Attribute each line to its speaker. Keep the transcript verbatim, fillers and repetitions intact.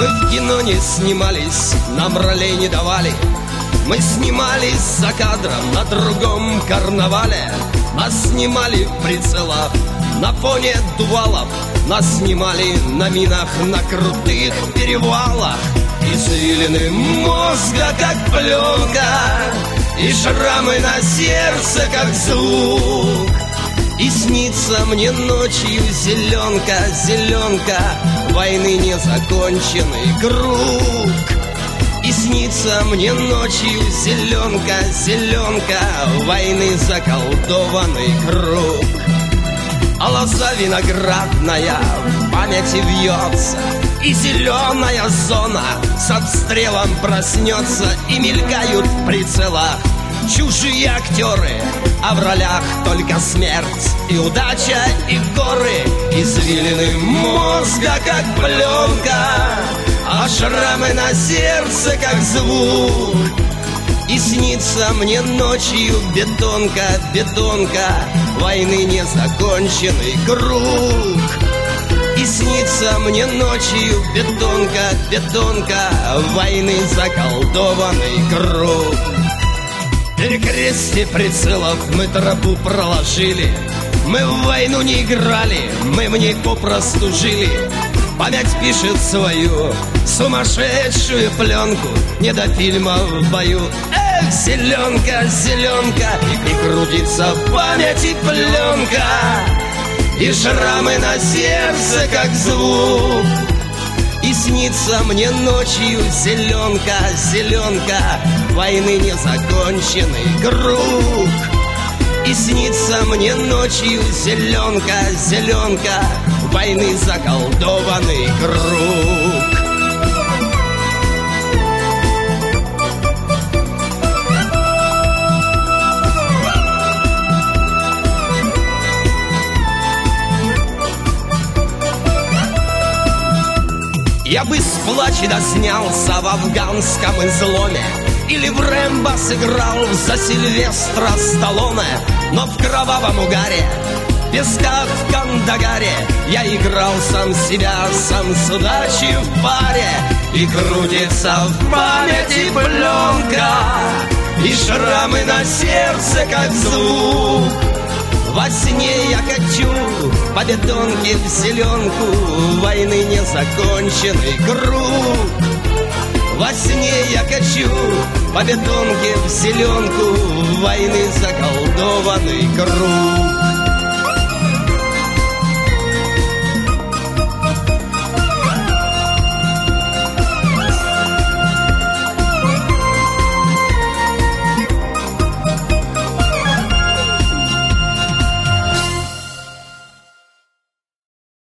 Speaker 1: Мы в кино не снимались, нам ролей не давали. Мы снимались за кадром на другом карнавале. Нас снимали в прицелах на фоне дувалов. Нас снимали на минах на крутых перевалах. Извилины мозга, как пленка, и шрамы на сердце, как звук. И снится мне ночью зеленка, зеленка, войны незаконченный круг. И снится мне ночью зеленка, зеленка, войны заколдованный круг. А лоза виноградная в памяти вьется, и зеленая зона с обстрелом проснется. И мелькают в прицелах чужие актеры, а в ролях только смерть и удача, и горы. Извилины мозга, как пленка, а шрамы на сердце, как звук. И снится мне ночью бетонка, бетонка, войны незаконченный круг. И снится мне ночью бетонка, бетонка, войны заколдованный круг. В перекрестье прицелов мы тропу проложили. Мы в войну не играли, мы в ней попросту жили. Память пишет свою сумасшедшую пленку, не до фильма в бою. Эх, зеленка, зеленка, и крутится в памяти пленка, и шрамы на сердце, как звук. И снится мне ночью зеленка, зеленка, войны незаконченный круг. И снится мне ночью зеленка, зеленка, войны заколдованный круг. Я бы с плача снялся в афганском изломе, или в Рэмбо сыграл за Сильвестра Сталлоне. Но в кровавом угаре, в песках в Кандагаре, я играл сам себя, сам с удачей в паре. И крутится в памяти пленка, и шрамы на сердце, как звук. Во сне я качу по бетонке в зеленку, войны незаконченный круг. Во сне я качу по бетонке в зеленку, войны заколдованный круг.